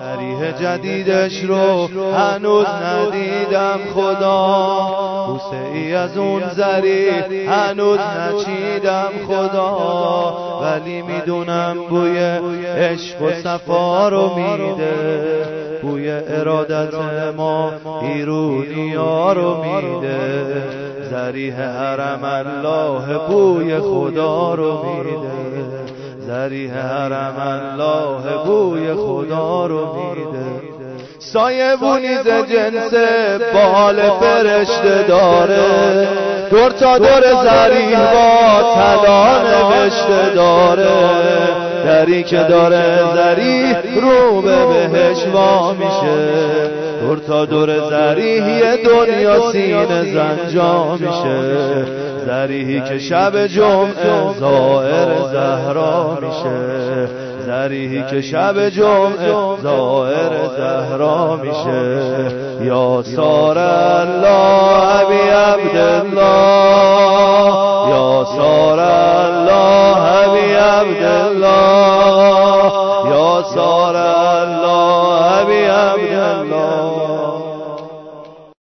ذریح جدیدش رو هنوز ندیدم خدا، بوسه ای از اون ذریح هنوز نچیدم خدا، ولی میدونم بوی عشق و صفا رو میده، بوی ارادت ما ایرونیا رو میده، ذریح حرم الله بوی خدا رو میده، ذریح حرم الله بوی خدا رو میده. سایه بونیز جنس بال فرشته داره، دور تا دور ذریح با طلا نوشته داره، دری که داره ذریح رو به بهش وا میشه، دور تا دور ذریح یه دنیا سینه زنجا میشه، ذریحی که شب جمعه زائر زهرا میشه، ذریحی که شب جمعه زائر زهرا میشه. یا سار الله ابی عبدالله، یا سار الله ابی عبدالله، یا سار الله ابی عبدالله.